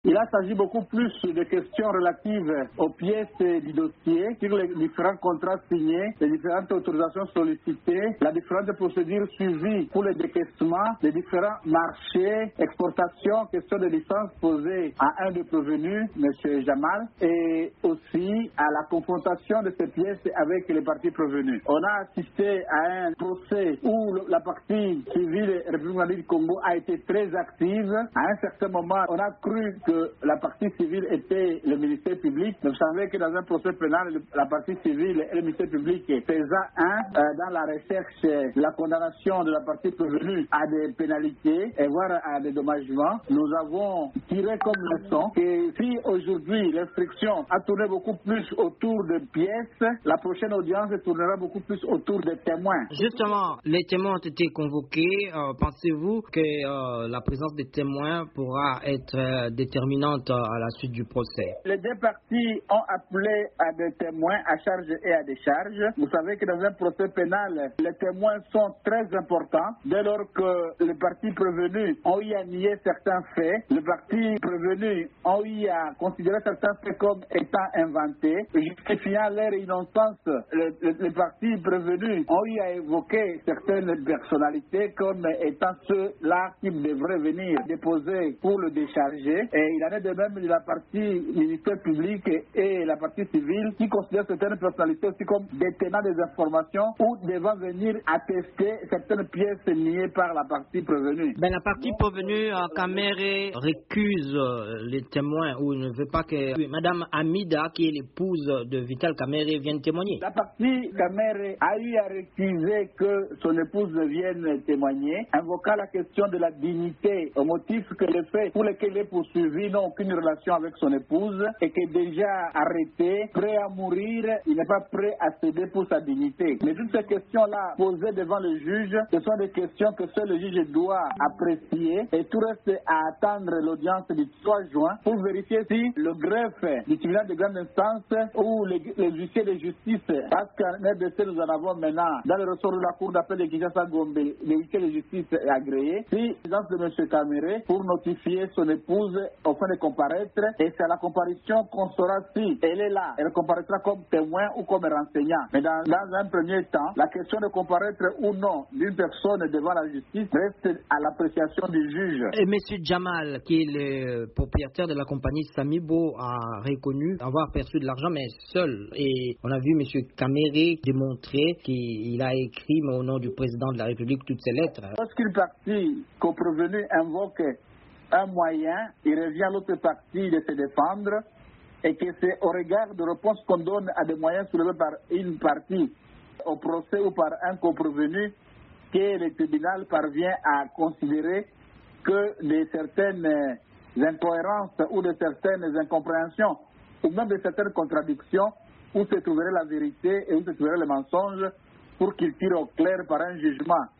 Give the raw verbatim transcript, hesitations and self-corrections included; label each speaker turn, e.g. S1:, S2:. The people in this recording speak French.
S1: Il a s'agi beaucoup plus de questions relatives aux pièces du dossier, sur les différents contrats signés, les différentes autorisations sollicitées, la différente procédure suivie pour le décaissement, les différents marchés, exportations, questions de licence posées à un des prévenus, M. Jamal, et aussi à la confrontation de ces pièces avec les parties prévenues. On a assisté à un procès où la partie civile République du Congo a été très active. À un certain moment, on a cru que la partie civile était le ministère public. Vous savez que dans un procès pénal, la partie civile et le ministère public faisant un euh, dans la recherche, la condamnation de la partie prévenue à des pénalités et voire à des dommagements. Nous avons tiré comme leçon que si aujourd'hui l'instruction a tourné beaucoup plus autour de pièces, la prochaine audience tournera beaucoup plus autour des témoins.
S2: Justement, les témoins ont été convoqués. Euh, pensez-vous que euh, la présence des témoins pourra être euh, déterminante à la suite du procès?
S1: Les deux parties ont appelé à des témoins à charge et à décharge. Vous savez que dans un procès pénal, les témoins sont très importants dès lors que les parties prévenues ont eu à nier certains faits, les parties prévenues ont eu à considérer certains faits comme étant inventés, justifiant leur innocence. Les, les, les parties prévenues ont eu à évoquer certaines personnalités comme étant ceux-là qui devraient venir déposer pour le décharger. Et il en est de même de la partie ministère public et la partie civile qui considèrent certaines personnalités aussi comme détenant des informations ou devant venir attester certaines pièces niées par la partie prévenue.
S2: Ben, la partie prévenue, euh, Kamere, récuse euh, les témoins ou ne veut pas que Madame Amida, qui est l'épouse de Vital Kamere, vienne témoigner.
S1: La partie Kamere a eu à refuser que son épouse vienne témoigner, invoquant la question de la dignité au motif que les faits pour lesquels il est poursuivi n'ont aucune relation avec son épouse et que déjà arrêté, prêt à mourir, il n'est pas prêt à céder pour sa dignité. Mais toutes ces questions-là posées devant le juge, ce sont des questions que seul le juge doit apprécier et tout reste à attendre l'audience du trois juin pour vérifier si le greffe du tribunal de grande instance ou les, les huissiers de justice, parce qu'en R D C nous en avons maintenant dans le ressort de la cour d'appel de Kinshasa Gombe, les huissiers de justice agréés, si l'agence de M. Kamere pour notifier son épouse au fin de comparaître et c'est à la comparution qu'on saura si elle est là, elle comparaîtra comme témoin ou comme enseignant. Mais dans, dans un premier temps, la question de comparaître ou non d'une personne devant la justice reste à l'appréciation du juge.
S2: Et M. Jamal, qui est le propriétaire de la compagnie Samibo, a reconnu avoir perçu de l'argent, mais seul. Et on a vu M. Kamere démontrer qu'il a écrit au nom du président de la République toutes ces lettres.
S1: Lorsqu'une partie coprevenu invoque un moyen, il revient à l'autre partie de se défendre et que c'est au regard de réponse qu'on donne à des moyens soulevés par une partie au procès ou par un coprevenu que le tribunal parvient à considérer que de certaines incohérences ou de certaines incompréhensions ou même de certaines contradictions où se trouverait la vérité et où se trouverait le mensonge pour qu'il tire au clair par un jugement